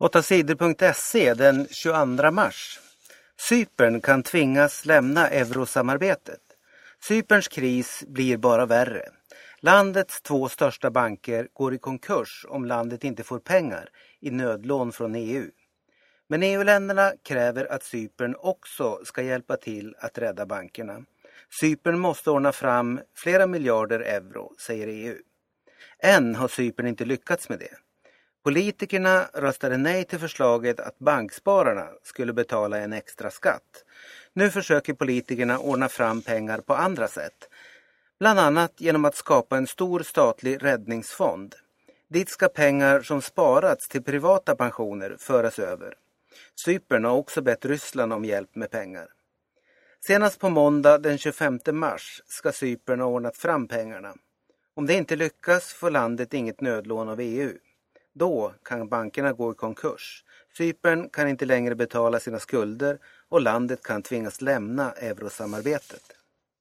8sidor.se den 22 mars. Cypern kan tvingas lämna eurosamarbetet. Cyperns kris blir bara värre. Landets 2 största banker går i konkurs om landet inte får pengar i nödlån från EU. Men EU-länderna kräver att Cypern också ska hjälpa till att rädda bankerna. Cypern måste ordna fram flera miljarder euro, säger EU. Än har Cypern inte lyckats med det. Politikerna röstade nej till förslaget att bankspararna skulle betala en extra skatt. Nu försöker politikerna ordna fram pengar på andra sätt. Bland annat genom att skapa en stor statlig räddningsfond. Dit ska pengar som sparats till privata pensioner föras över. Cypern har också bett Ryssland om hjälp med pengar. Senast på måndag den 25 mars ska Cypern ha ordnat fram pengarna. Om det inte lyckas får landet inget nödlån av EU. Då kan bankerna gå i konkurs. Cypern kan inte längre betala sina skulder och landet kan tvingas lämna eurosamarbetet.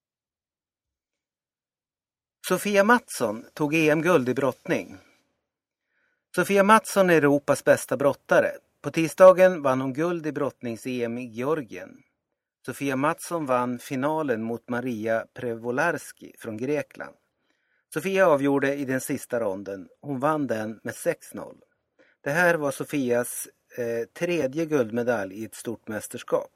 Sofia Mattsson tog EM-guld i brottning. Sofia Mattsson är Europas bästa brottare. På tisdagen vann hon guld i brottnings-EM i Georgien. Sofia Mattsson vann finalen mot Maria Prevolarski från Grekland. Sofia avgjorde i den sista ronden. Hon vann den med 6-0. Det här var Sofias 3:e guldmedalj i ett stort mästerskap.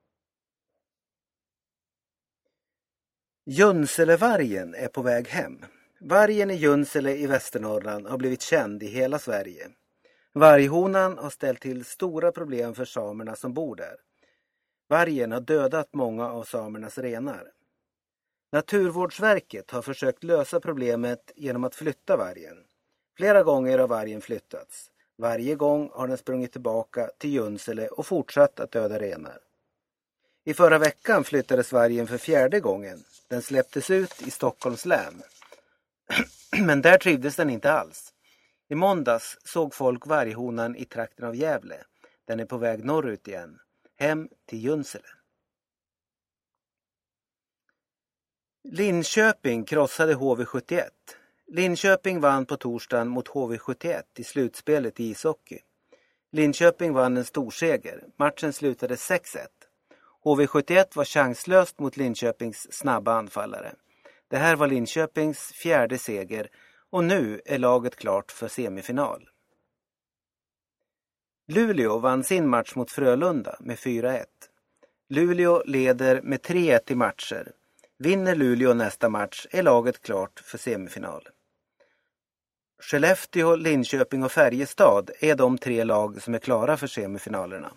Junselevargen är på väg hem. Vargen i Junsele i Västernorrland har blivit känd i hela Sverige. Varghonan har ställt till stora problem för samerna som bor där. Vargen har dödat många av samernas renar. Naturvårdsverket har försökt lösa problemet genom att flytta vargen. Flera gånger har vargen flyttats. Varje gång har den sprungit tillbaka till Junsele och fortsatt att döda renar. I förra veckan flyttades vargen för 4:e gången. Den släpptes ut i Stockholms län. Men där trivdes den inte alls. I måndags såg folk varghonan i trakten av Gävle. Den är på väg norrut igen. Hem till Junsele. Linköping krossade HV71. Linköping vann på torsdagen mot HV71 i slutspelet i ishockey. Linköping vann en storseger. Matchen slutade 6-1. HV71 var chanslöst mot Linköpings snabba anfallare. Det här var Linköpings 4:e seger och nu är laget klart för semifinal. Luleå vann sin match mot Frölunda med 4-1. Luleå leder med 3-1 i matcher. Vinner Luleå nästa match är laget klart för semifinal. Skellefteå, Linköping och Färjestad är de 3 lag som är klara för semifinalerna.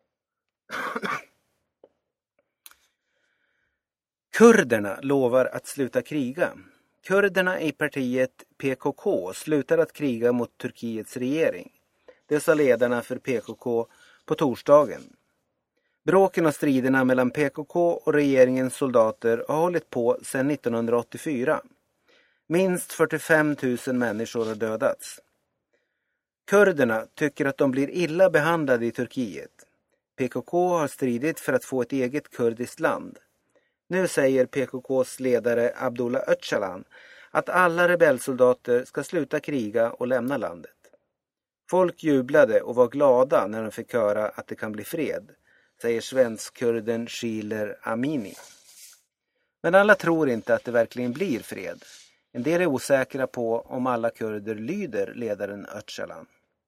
Kurderna lovar att sluta kriga. Kurderna i partiet PKK slutar att kriga mot Turkiets regering. Det sa ledarna för PKK på torsdagen. Bråken och striderna mellan PKK och regeringens soldater har hållit på sedan 1984. Minst 45 000 människor har dödats. Kurderna tycker att de blir illa behandlade i Turkiet. PKK har stridit för att få ett eget kurdiskt land. Nu säger PKKs ledare Abdullah Öcalan att alla rebellsoldater ska sluta kriga och lämna landet. Folk jublade och var glada när de fick höra att det kan bli fred, säger svensk-kurden Shiler Amini. Men alla tror inte att det verkligen blir fred. En del är osäkra på om alla kurder lyder ledaren Öcalan.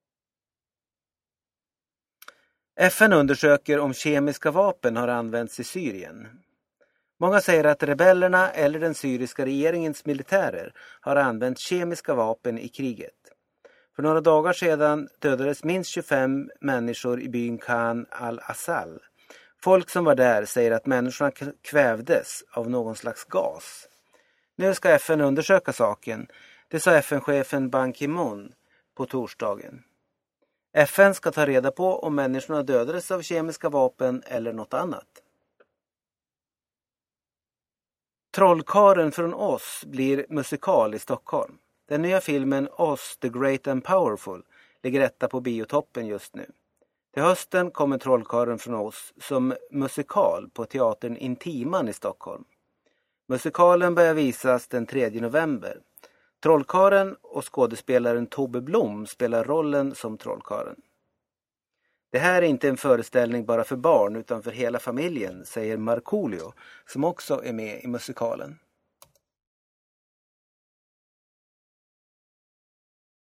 FN undersöker om kemiska vapen har använts i Syrien. Många säger att rebellerna eller den syriska regeringens militärer har använt kemiska vapen i kriget. För några dagar sedan dödades minst 25 människor i byn Khan al-Assal. Folk som var där säger att människorna kvävdes av någon slags gas. Nu ska FN undersöka saken. Det sa FN-chefen Ban Ki-moon på torsdagen. FN ska ta reda på om människorna dödades av kemiska vapen eller något annat. Trollkarlen från Oz blir musikal i Stockholm. Den nya filmen Oz, the Great and Powerful ligger etta på biotoppen just nu. Till hösten kommer Trollkarlen från Oz som musikal på teatern Intiman i Stockholm. Musikalen börjar visas den 3 november. Trollkarlen och skådespelaren Tobbe Blom spelar rollen som Trollkarlen. Det här är inte en föreställning bara för barn utan för hela familjen, säger Markoolio som också är med i musikalen.